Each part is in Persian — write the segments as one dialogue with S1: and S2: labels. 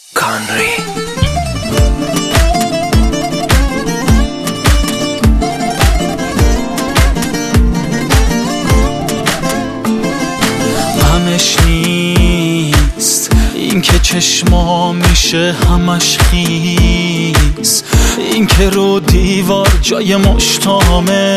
S1: کانری. همش نیست این که چشما میشه همش خیس، این که رو دیوار جای مشتامه،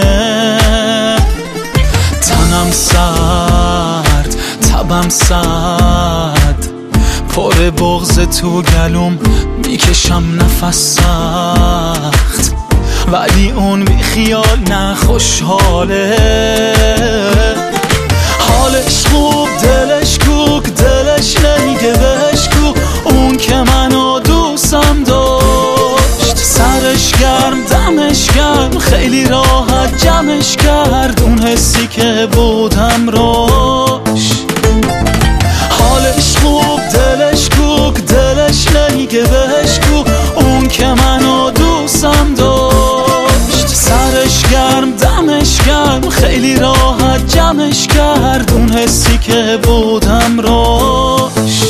S1: تنم سرد تبم سرد، پر بغض تو گلوم میکشم نفس سخت، ولی اون بی خیال نه خوشحاله. حالش خوب دلش کوک، دلش نمیگه بهش کو، اون که منو دوستم داشت، سرش گرم دمش گرم، خیلی راحت جمعش کرد اون حسی که بودم روش. حالش خوب دلش کوک، دلش نمیگه بهش کو، اون که منو دوستم داشت، سرش گرم دمش گرم، خیلی راحت جمعش کرد اون حسی که بودم روش.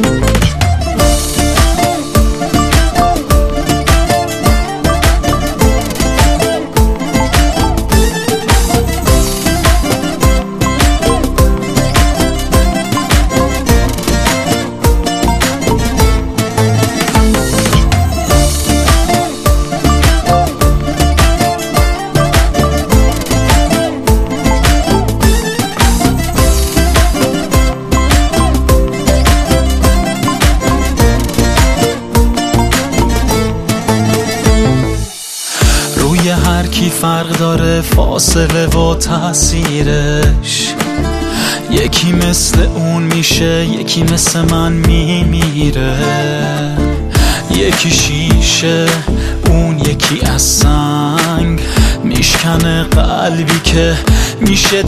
S1: هر کی فرق داره فاصله و تاثیرش، یکی مثل اون میشه یکی مثل من میمیره، یکی شیشه اون یکی از سنگ، میشکنه قلبی که میشه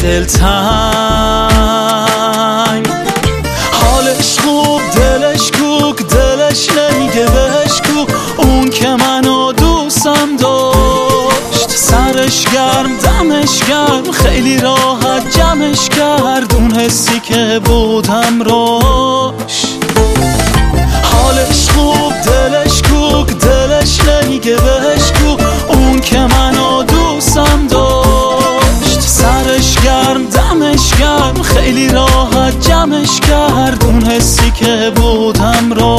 S1: دلتنگ. حالش خوب دلش کوک، دلش نمیگه بهش کو، اون که منو دوستم داشت، سرش گرم دمش گرم، خیلی راحت جمعش کرد اون حسی که بودم روش. حالش خوب دلش کوک، دلش نمیگه بهش کو، اون که منو دوستم داشت، سرش گرم دمش گرم، خیلی راحت جمعش کرد اون حسی که بودم روش.